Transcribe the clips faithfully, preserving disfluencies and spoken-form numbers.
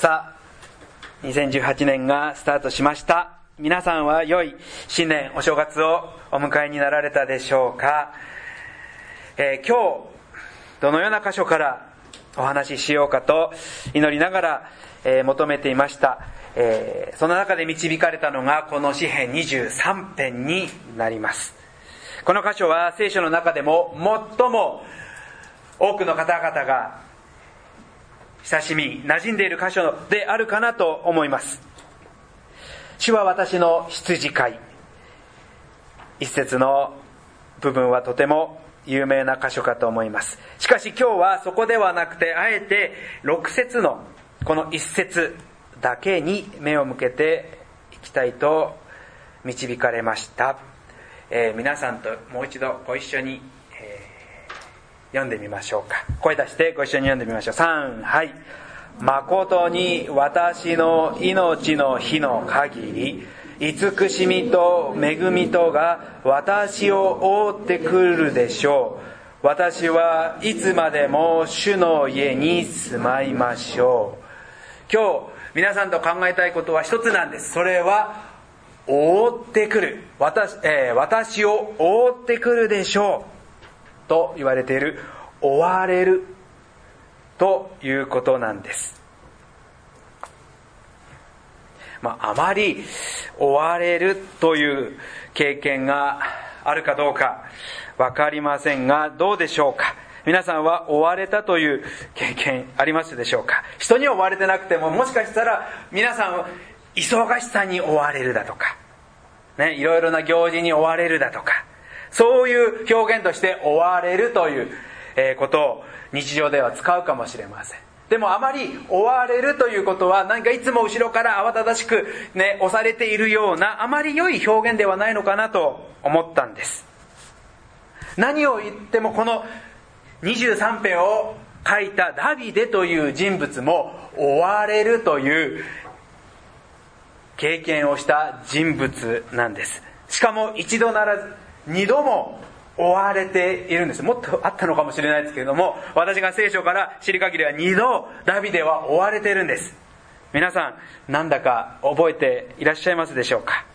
さあ、にせんじゅうはちねんがスタートしました。皆さんは良い新年お正月をお迎えになられたでしょうか。えー、今日どのような箇所からお話ししようかと祈りながら、えー、求めていました。えー、その中で導かれたのがこの詩編にじゅうさんぺんになります。この箇所は聖書の中でも最も多くの方々が親しみ馴染んでいる箇所であるかなと思います。主は私の羊飼い、一節の部分はとても有名な箇所かと思います。しかし今日はそこではなくて、あえてろく節のこの一節だけに目を向けていきたいと導かれました。えー、皆さんともう一度ご一緒に、えー、読んでみましょうか。声出してご一緒に読んでみましょう。さん、はい。誠に私の命の日の限り、慈しみと恵みとが私を覆ってくるでしょう。私はいつまでも主の家に住まいましょう。今日皆さんと考えたいことは一つなんです。それは覆ってくる、 私,、えー、私を覆ってくるでしょうと言われている、覆われるということなんです。まあ、あまり追われるという経験があるかどうかわかりませんが、どうでしょうか。皆さんは追われたという経験ありますでしょうか。人に追われてなくても、もしかしたら皆さん忙しさに追われるだとか、ね、いろいろな行事に追われるだとか、そういう表現として追われるということを日常では使うかもしれません。でもあまり追われるということは、何かいつも後ろから慌ただしく、ね、押されているような、あまり良い表現ではないのかなと思ったんです。何を言ってもこのにじゅうさんぺんを書いたダビデという人物も追われるという経験をした人物なんです。しかも一度ならず二度も追われているんです。もっとあったのかもしれないですけれども、私が聖書から知る限りは二度ダビデは追われているんです。皆さんなんだか覚えていらっしゃいますでしょうか。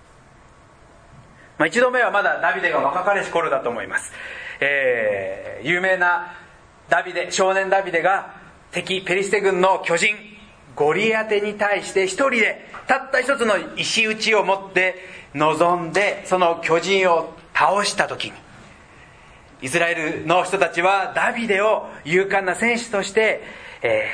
まあ、一度目はまだダビデが若かりし頃だと思います。えー、有名なダビデ、少年ダビデが敵ペリシテ軍の巨人ゴリアテに対して一人でたった一つの石打ちを持って臨んで、その巨人を倒した時に、イスラエルの人たちはダビデを勇敢な戦士として、え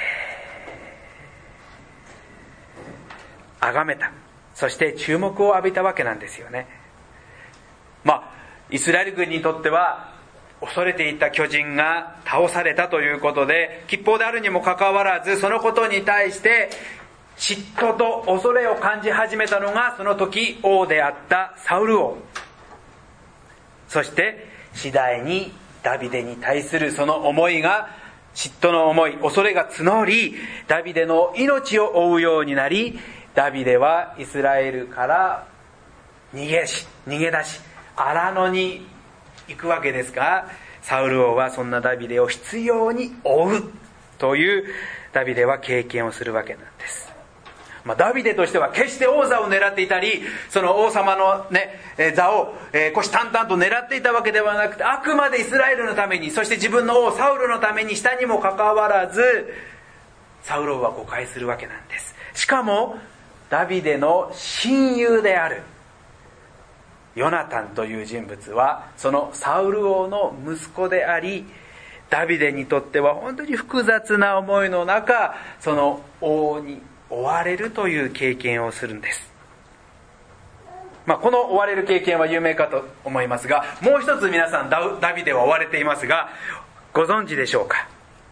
ー、崇めた。そして注目を浴びたわけなんですよね。まあイスラエル軍にとっては恐れていた巨人が倒されたということで吉報であるにもかかわらず、そのことに対して嫉妬と恐れを感じ始めたのが、その時王であったサウル王。そして次第にダビデに対するその思いが、嫉妬の思い、恐れが募り、ダビデの命を追うようになり、ダビデはイスラエルから逃げし逃げ出し荒野に行くわけですが、サウル王はそんなダビデを執拗に追うというダビデは経験をするわけなんです。まあ、ダビデとしては決して王座を狙っていたり、その王様の、ね、座を、えー、虎視眈々と狙っていたわけではなくて、あくまでイスラエルのために、そして自分の王サウルのためにしたにもかかわらず、サウル王は誤解するわけなんです。しかもダビデの親友であるヨナタンという人物は、そのサウル王の息子であり、ダビデにとっては本当に複雑な思いの中、その王に追われるという経験をするんです。まあ、この追われる経験は有名かと思いますが、もう一つ皆さん ダ, ダビデは追われていますが、ご存知でしょうか。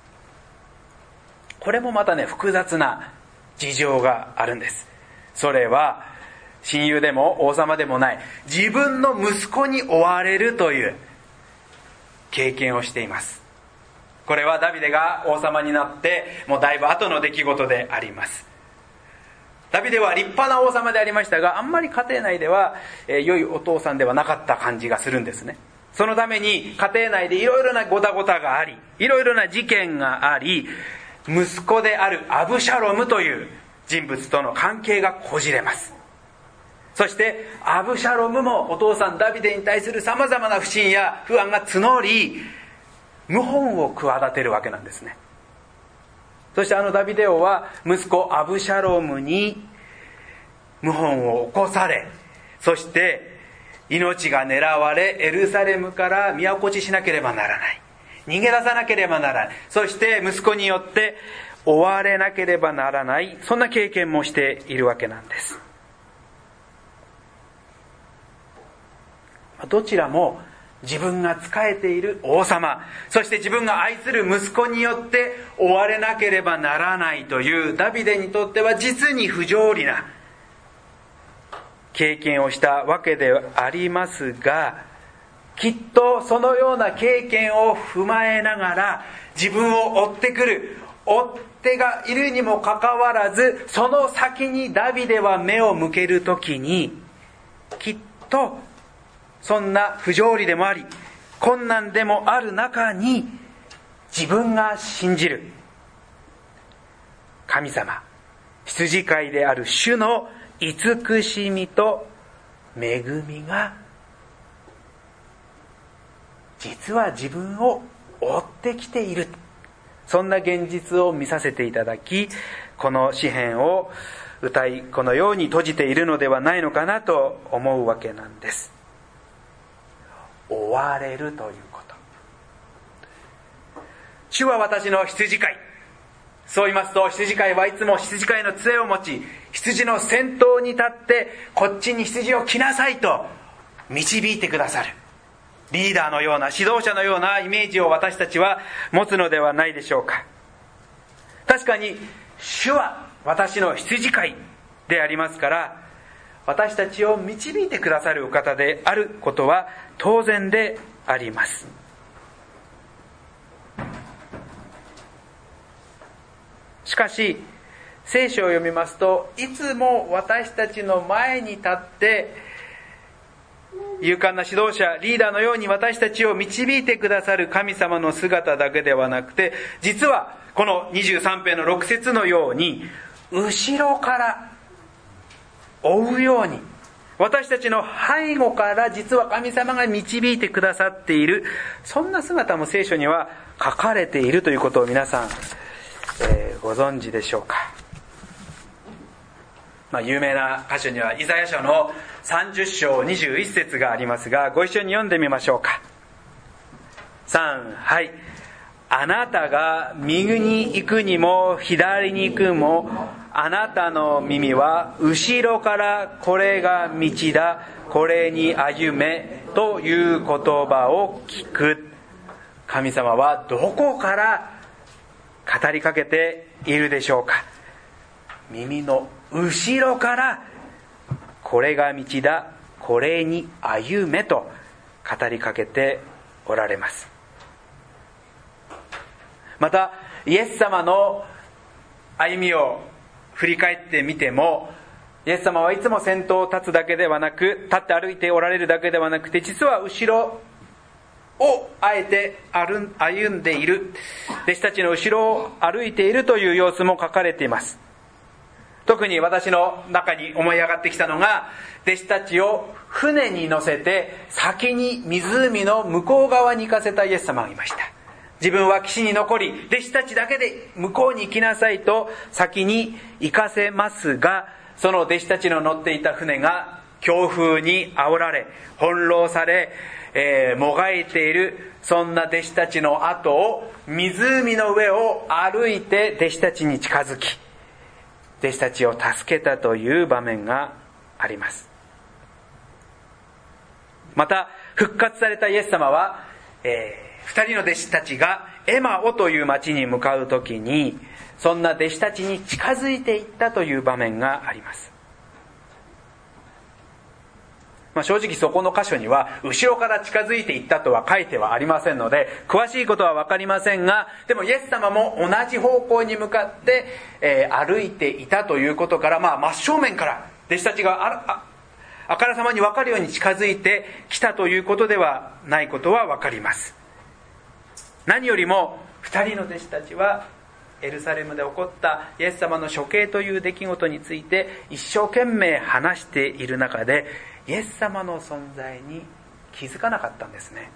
これもまたね、複雑な事情があるんです。それは親友でも王様でもない自分の息子に追われるという経験をしています。これはダビデが王様になってもうだいぶ後の出来事であります。ダビデは立派な王様でありましたが、あんまり家庭内では、えー、良いお父さんではなかった感じがするんですね。そのために家庭内でいろいろなごたごたがあり、いろいろな事件があり、 息子であるアブシャロムという人物との関係がこじれます。そしてアブシャロムもお父さんダビデに対するさまざまな不信や不安が募り、謀反を企てるわけなんですね。そしてあのダビデ王は息子アブシャロムに謀反を起こされ、そして命が狙われ、エルサレムから都落ちしなければならない、逃げ出さなければならない、そして息子によって追われなければならない、そんな経験もしているわけなんです。どちらも自分が仕えている王様、そして自分が愛する息子によって追われなければならないというダビデにとっては実に不条理な経験をしたわけでありますが、きっとそのような経験を踏まえながら自分を追ってくる追っ手がいるにもかかわらず、その先にダビデは目を向けるときに、きっとそんな不条理でもあり困難でもある中に、自分が信じる神様、羊飼いである主の慈しみと恵みが実は自分を追ってきている、そんな現実を見させていただき、この詩編を歌いこのように閉じているのではないのかなと思うわけなんです。追われるということ。主は私の羊飼い。そう言いますと、羊飼いはいつも羊飼いの杖を持ち、羊の先頭に立ってこっちに羊を来なさいと導いてくださるリーダーのような、指導者のようなイメージを私たちは持つのではないでしょうか。確かに主は私の羊飼いでありますから、私たちを導いてくださるお方であることは当然であります。しかし聖書を読みますと、いつも私たちの前に立って勇敢な指導者、リーダーのように私たちを導いてくださる神様の姿だけではなくて、実はこのにじゅうさん編のろく節のように後ろから追うように、私たちの背後から実は神様が導いてくださっている、そんな姿も聖書には書かれているということを皆さん、えー、ご存知でしょうか。まあ、有名な箇所にはイザヤ書のさんじゅっ章にじゅういち節がありますが、ご一緒に読んでみましょうか。さん、はい。あなたが右に行くにも左に行くも、あなたの耳は後ろからこれが道だ、これに歩めという言葉を聞く。神様はどこから語りかけているでしょうか。耳の後ろからこれが道だ、これに歩めと語りかけておられます。またイエス様の歩みを振り返ってみても、イエス様はいつも先頭を立つだけではなく、立って歩いておられるだけではなくて、実は後ろをあえて歩んでいる、弟子たちの後ろを歩いているという様子も書かれています。特に私の中に思い上がってきたのが、弟子たちを船に乗せて先に湖の向こう側に行かせたイエス様がいました。自分は岸に残り、弟子たちだけで向こうに行きなさいと先に行かせますが、その弟子たちの乗っていた船が強風に煽られ、翻弄され、えー、もがいている、そんな弟子たちの後を湖の上を歩いて弟子たちに近づき、弟子たちを助けたという場面があります。また復活されたイエス様は、えー二人の弟子たちがエマオという町に向かうときに、そんな弟子たちに近づいていったという場面があります。まあ、正直そこの箇所には後ろから近づいていったとは書いてはありませんので、詳しいことは分かりませんが、でもイエス様も同じ方向に向かって、えー、歩いていたということから、まあ、真正面から弟子たちがあああからさまに分かるように近づいてきたということではないことは分かります。何よりも二人の弟子たちはエルサレムで起こったイエス様の処刑という出来事について一生懸命話している中で、イエス様の存在に気づかなかったんですね。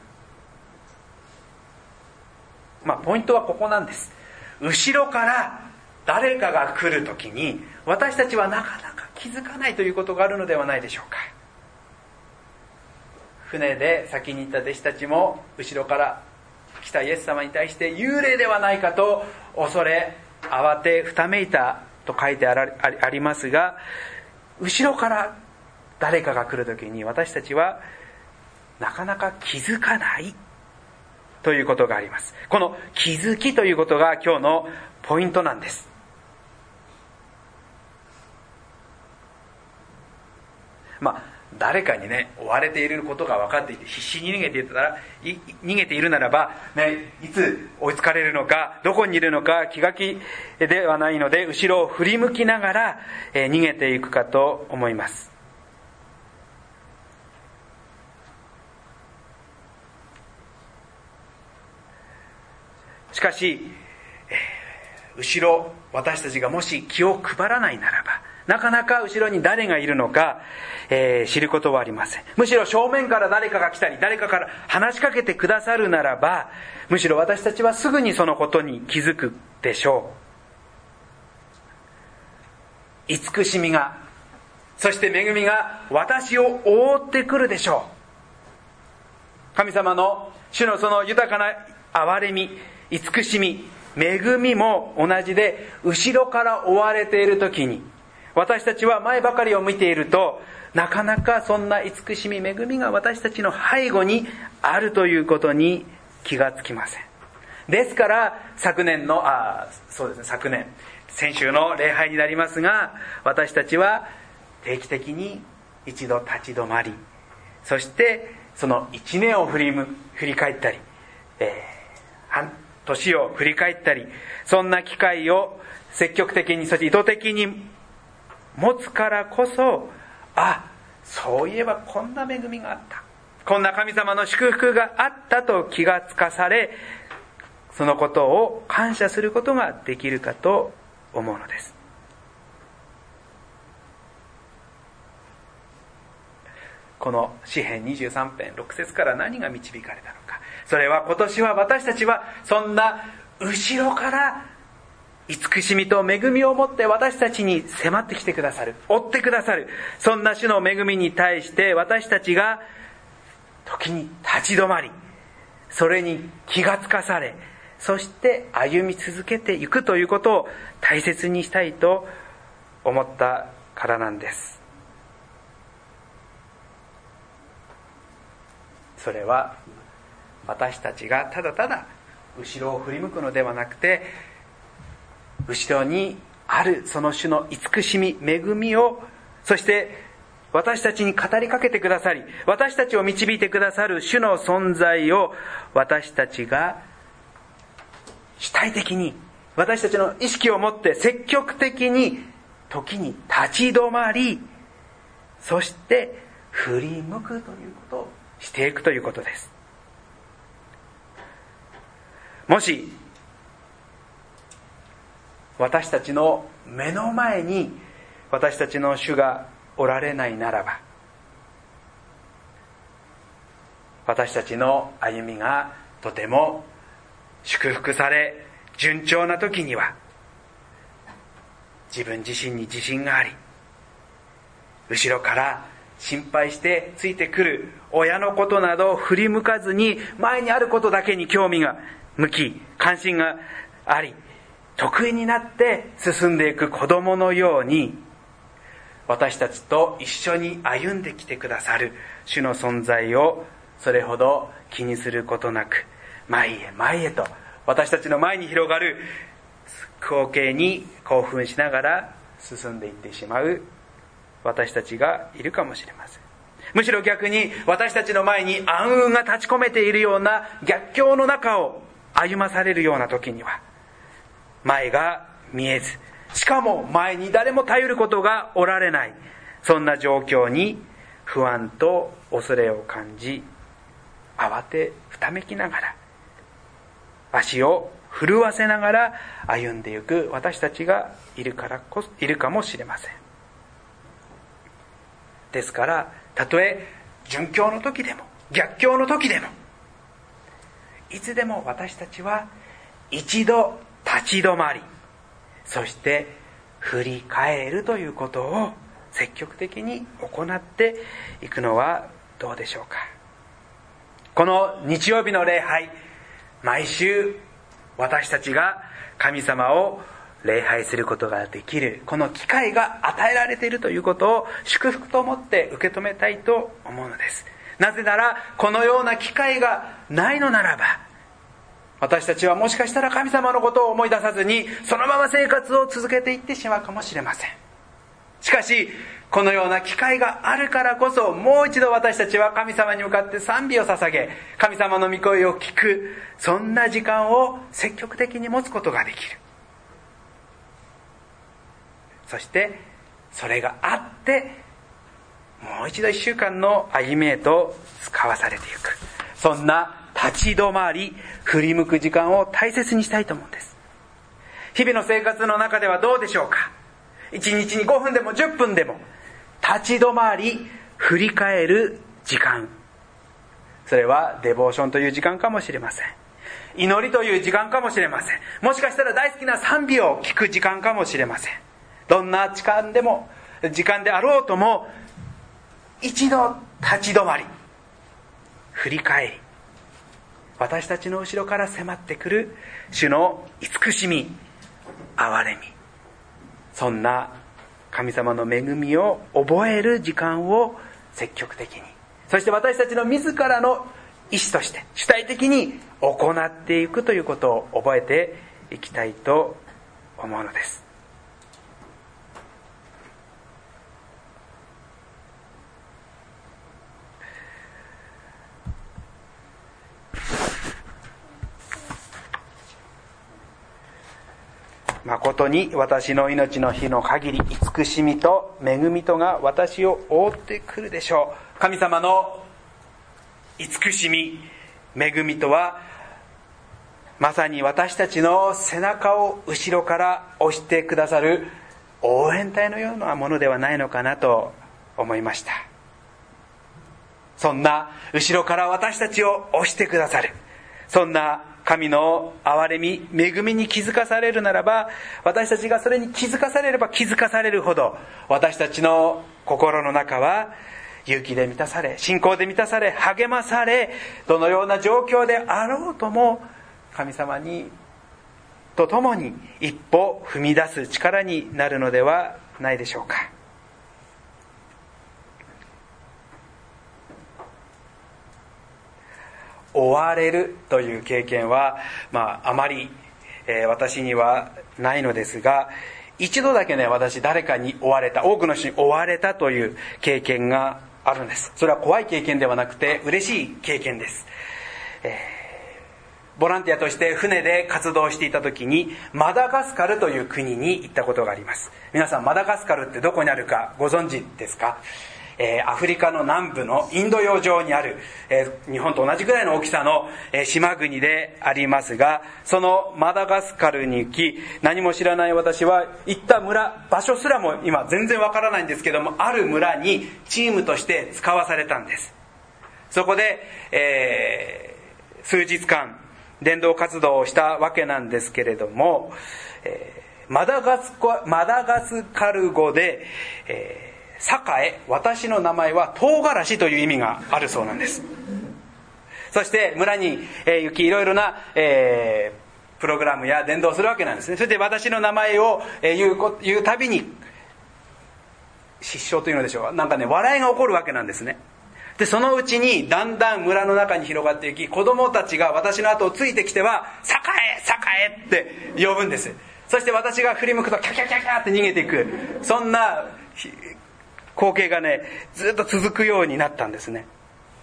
まあポイントはここなんです。後ろから誰かが来るときに私たちはなかなか気づかないということがあるのではないでしょうか。船で先に行った弟子たちも後ろから来たイエス様に対して幽霊ではないかと恐れ慌てふためいたと書いてありますが、後ろから誰かが来るときに私たちはなかなか気づかないということがあります。この気づきということが今日のポイントなんです。まあ誰かにね追われていることが分かっていて必死に逃げていたらい逃げているならば、ね、いつ追いつかれるのかどこにいるのか気が気ではないので、後ろを振り向きながら、えー、逃げていくかと思います。しかし、えー、後ろ私たちがもし気を配らないならば、なかなか後ろに誰がいるのか、えー、知ることはありません。むしろ正面から誰かが来たり誰かから話しかけてくださるならば、むしろ私たちはすぐにそのことに気づくでしょう。慈しみが、そして恵みが私を覆ってくるでしょう。神様の主のその豊かな憐れみ、慈しみ、恵みも同じで、後ろから追われているときに私たちは前ばかりを見ていると、なかなかそんな慈しみ恵みが私たちの背後にあるということに気がつきません。ですから昨年のあそうですね昨年先週の礼拝になりますが、私たちは定期的に一度立ち止まり、そしてその一年を振りむ振り返ったり、えー、半年を振り返ったり、そんな機会を積極的に、そして意図的に持つからこそ、あ、そういえばこんな恵みがあった、こんな神様の祝福があったと気がつかされ、そのことを感謝することができるかと思うのです。この詩編にじゅうさん編ろく節から何が導かれたのか。それは今年は私たちはそんな後ろから慈しみと恵みを持って私たちに迫ってきてくださる、追ってくださる、そんな主の恵みに対して私たちが時に立ち止まり、それに気がつかされ、そして歩み続けていくということを大切にしたいと思ったからなんです。それは私たちがただただ後ろを振り向くのではなくて、後ろにあるその主の慈しみ恵みを、そして私たちに語りかけてくださり、私たちを導いてくださる主の存在を私たちが主体的に、私たちの意識を持って積極的に時に立ち止まり、そして振り向くということをしていくということです。もし私たちの目の前に私たちの主がおられないならば、私たちの歩みがとても祝福され順調な時には、自分自身に自信があり、後ろから心配してついてくる親のことなど振り向かずに、前にあることだけに興味が向き、関心があり、得意になって進んでいく子供のように、私たちと一緒に歩んできてくださる主の存在をそれほど気にすることなく、前へ前へと私たちの前に広がる光景に興奮しながら進んでいってしまう私たちがいるかもしれません。むしろ逆に私たちの前に暗雲が立ち込めているような逆境の中を歩まされるような時には、前が見えず、しかも前に誰も頼ることがおられない、そんな状況に不安と恐れを感じ、慌てふためきながら足を震わせながら歩んでいく私たちがいるからこそいるかもしれません。ですからたとえ順境の時でも逆境の時でもいつでも私たちは一度立ち止まり、そして振り返るということを積極的に行っていくのはどうでしょうか。この日曜日の礼拝、毎週私たちが神様を礼拝することができるこの機会が与えられているということを祝福と思って受け止めたいと思うのです。なぜならこのような機会がないのならば、私たちはもしかしたら神様のことを思い出さずにそのまま生活を続けていってしまうかもしれません。しかしこのような機会があるからこそ、もう一度私たちは神様に向かって賛美を捧げ、神様の御声を聞く、そんな時間を積極的に持つことができる。そしてそれがあってもう一度一週間の歩みへと使わされていく、そんな立ち止まり振り向く時間を大切にしたいと思うんです。日々の生活の中ではどうでしょうか。いちにちにごふんでもじゅっぷんでも立ち止まり振り返る時間、それはデボーションという時間かもしれません。祈りという時間かもしれません。もしかしたら大好きな賛美を聞く時間かもしれません。どんな時間でも時間であろうとも、一度立ち止まり振り返り、私たちの後ろから迫ってくる主の慈しみ、憐れみ、そんな神様の恵みを覚える時間を積極的に、そして私たちの自らの意志として主体的に行っていくということを覚えていきたいと思うのです。誠に私の命の日の限り慈しみと恵みとが私を覆ってくるでしょう。神様の慈しみ恵みとは、まさに私たちの背中を後ろから押してくださる応援隊のようなものではないのかなと思いました。そんな後ろから私たちを押してくださる、そんな神の憐れみ恵みに気づかされるならば、私たちがそれに気づかされれば気づかされるほど、私たちの心の中は勇気で満たされ、信仰で満たされ、励まされ、どのような状況であろうとも神様にと共に一歩踏み出す力になるのではないでしょうか。追われるという経験は、まあ、あまり、えー、私にはないのですが、一度だけね、私誰かに追われた、多くの人に追われたという経験があるんです。それは怖い経験ではなくて嬉しい経験です。えー、ボランティアとして船で活動していた時にマダガスカルという国に行ったことがあります。皆さん、マダガスカルってどこにあるかご存知ですか？えー、アフリカの南部のインド洋上にある、えー、日本と同じくらいの大きさの、えー、島国でありますが、そのマダガスカルに行き、何も知らない私は行った村、場所すらも今全然わからないんですけども、ある村にチームとして使わされたんです。そこで、えー、数日間伝道活動をしたわけなんですけれども、えー、マダガスコ、マダガスカル語で、えー栄、私の名前は唐辛子という意味があるそうなんです。そして村に行き、いろいろな、えー、プログラムや伝道するわけなんですね。それで私の名前を言う、言うたびに失笑というのでしょうか、なんかね、笑いが起こるわけなんですね。でそのうちにだんだん村の中に広がっていき、子供たちが私の後をついてきては栄、栄って呼ぶんです。そして私が振り向くとキャキャキャキャって逃げていく、そんな光景がね、ずっと続くようになったんですね。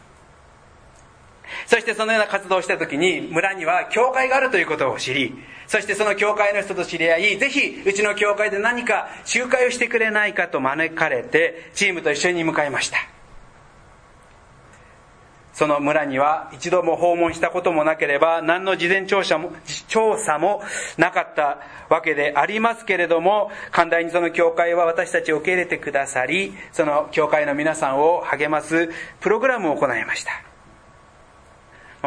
そしてそのような活動をした時に、村には教会があるということを知り、そしてその教会の人と知り合い、ぜひうちの教会で何か集会をしてくれないかと招かれて、チームと一緒に向かいました。 その村には一度も訪問したこともなければ、何の事前調査も、調査もなかったわけでありますけれども、寛大にその教会は私たちを受け入れてくださり、その教会の皆さんを励ますプログラムを行いました。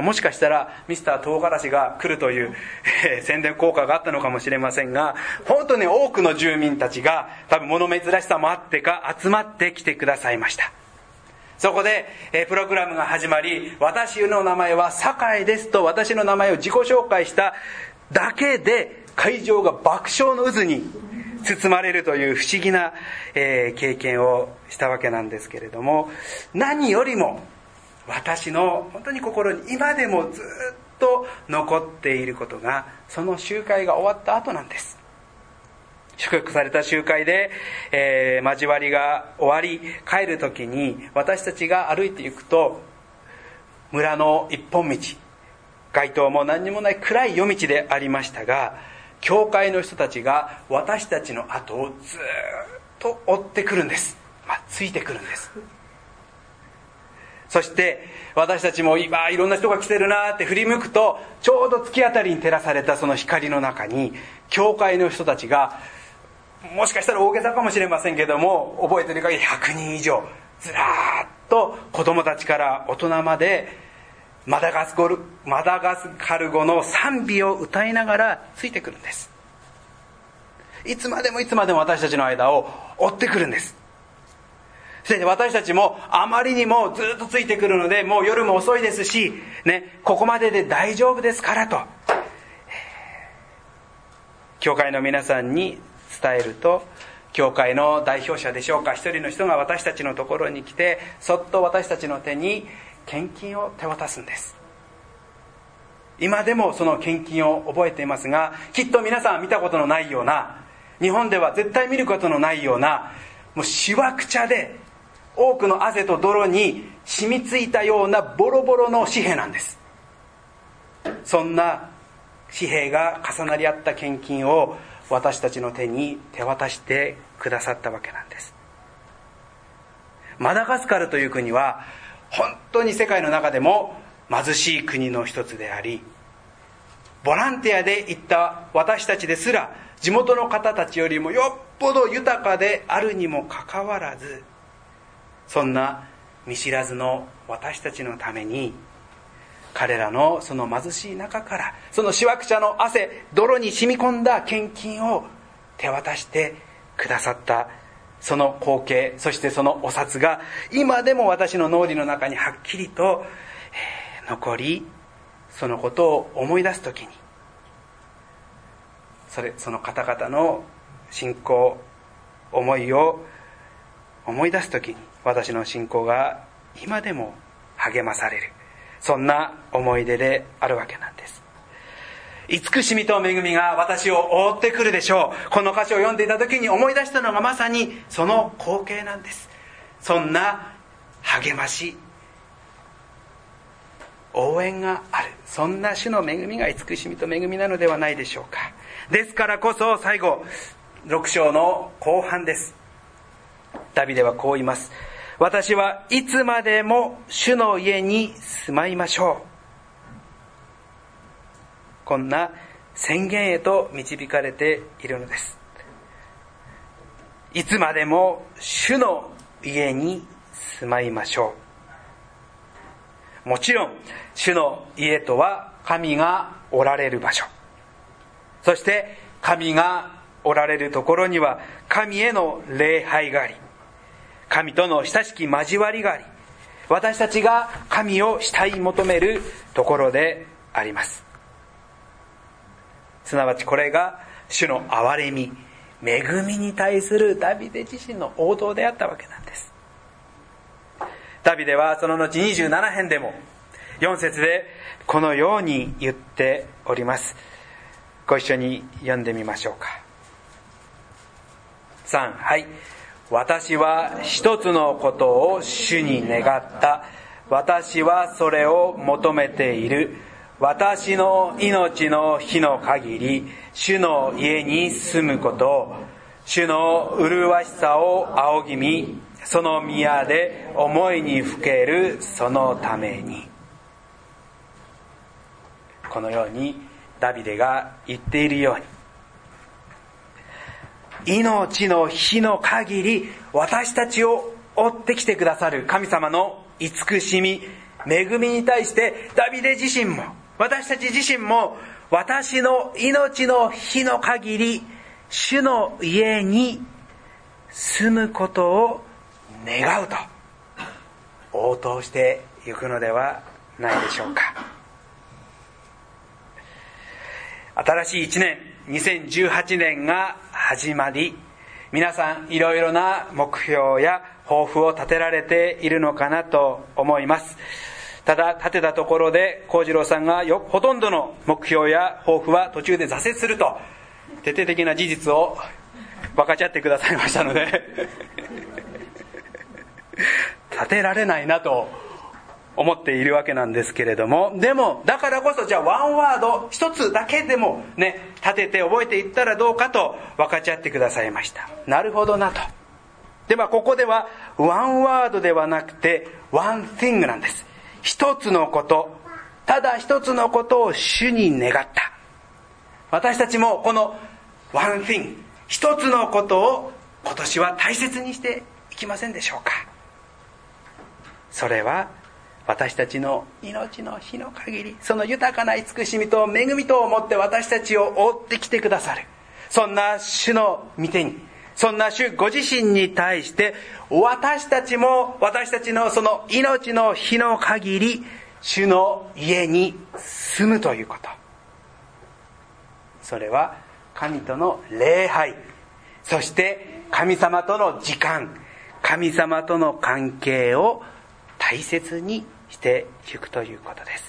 もしかしたらミスター唐辛子が来るという、えー、宣伝効果があったのかもしれませんが、本当に多くの住民たちが多分物珍しさもあってか集まってきてくださいました。そこで、えー、プログラムが始まり、私の名前は酒井ですと私の名前を自己紹介しただけで会場が爆笑の渦に包まれるという不思議な、えー、経験をしたわけなんですけれども、何よりも私の本当に心に今でもずっと残っていることが、その集会が終わった後なんです。祝福された集会で、えー、交わりが終わり帰る時に、私たちが歩いていくと、村の一本道、街灯も何にもない暗い夜道でありましたが、教会の人たちが私たちの後をずっと追ってくるんです、まあ、ついてくるんです。そして私たちも今いろんな人が来てるなって振り向くと、ちょうど月当たりに照らされたその光の中に、教会の人たちが、もしかしたら大げさかもしれませんけども、覚えてる限りひゃくにん以上ずらーっと子供たちから大人までマダガスカル、マダガスカル語の賛美を歌いながらついてくるんです。いつまでもいつまでも私たちの間を追ってくるんです。そして私たちもあまりにもずっとついてくるので、もう夜も遅いですし、ね、ここまでで大丈夫ですからと教会の皆さんに伝えると、教会の代表者でしょうか、一人の人が私たちのところに来て、そっと私たちの手に献金を手渡すんです。今でもその献金を覚えていますが、きっと皆さん見たことのないような、日本では絶対見ることのないような、もうしわくちゃで多くの汗と泥に染みついたようなボロボロの紙幣なんです。そんな紙幣が重なり合った献金を私たちの手に手渡してくださったわけなんです。マダガスカルという国は本当に世界の中でも貧しい国の一つであり、ボランティアで行った私たちですら地元の方たちよりもよっぽど豊かであるにもかかわらず、そんな見知らずの私たちのために、彼らのその貧しい中からそのしわくちゃの汗泥に染み込んだ献金を手渡してくださった、その光景、そしてそのお札が今でも私の脳裏の中にはっきりと残り、そのことを思い出すときに、それその方々の信仰、思いを思い出すときに、私の信仰が今でも励まされる、そんな思い出であるわけなんです。慈しみと恵みが私を覆ってくるでしょう。この歌詞を読んでいた時に思い出したのがまさにその光景なんです。そんな励まし、応援がある、そんな主の恵みが慈しみと恵みなのではないでしょうか。ですからこそ最後ろく章の後半です。ダビデはこう言います。私はいつまでも主の家に住まいましょう。こんな宣言へと導かれているのです。いつまでも主の家に住まいましょう。もちろん主の家とは神がおられる場所、そして神がおられるところには神への礼拝があり、神との親しき交わりがあり、私たちが神を慕い求めるところであります。すなわちこれが主の憐れみ、恵みに対するダビデ自身の応答であったわけなんです。ダビデはその後にじゅうなな編でもよん節でこのように言っております。ご一緒に読んでみましょうか。さん、はい。私は一つのことを主に願った。私はそれを求めている。私の命の日の限り、主の家に住むことを、主の麗しさを仰ぎ見、 その宮で思いにふけるそのために。このようにダビデが言っているように、命の日の限り私たちを追ってきてくださる神様の慈しみ、恵みに対してダビデ自身も私たち自身も、私の命の日の限り主の家に住むことを願うと応答していくのではないでしょうか。新しいいちねん、にせんじゅうはちねんが始まり、皆さんいろいろな目標や抱負を立てられているのかなと思います。ただ立てたところで幸次郎さんがよほとんどの目標や抱負は途中で挫折すると徹底的な事実を分かち合ってくださいましたので立てられないなと思っているわけなんですけれども、でもだからこそじゃあワンワード一つだけでもね立てて覚えていったらどうかと分かち合ってくださいました。なるほどなと。ではここではワンワードではなくてワン thing なんです。一つのこと、ただ一つのことを主に願った。私たちもこのワン thing、一つのことを今年は大切にしていきませんでしょうか。それは私たちの命の日の限り、その豊かな慈しみと恵みとをもって私たちを追ってきてくださる、そんな主の御手に、そんな主ご自身に対して私たちも私たちのその命の日の限り主の家に住むということ、それは神との礼拝、そして神様との時間、神様との関係を大切にしていくということです。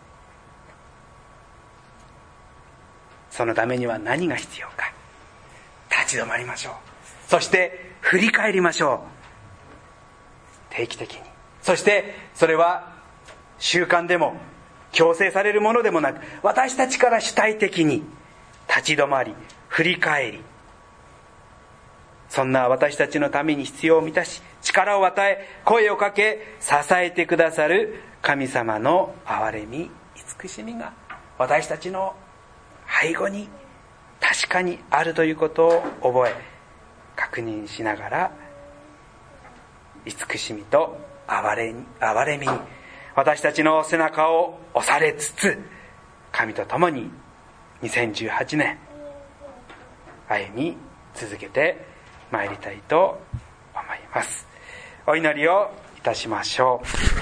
そのためには何が必要か。立ち止まりましょう。そして振り返りましょう。定期的に。そしてそれは習慣でも強制されるものでもなく、私たちから主体的に立ち止まり振り返り、そんな私たちのために必要を満たし力を与え声をかけ支えてくださる神様の憐れみ慈しみが私たちの背後に確かにあるということを覚え確認しながら、慈しみと憐れみ、憐れみに私たちの背中を押されつつ、神と共ににせんじゅうはちねん歩み続けてまいりたいと思います。お祈りをいたしましょう。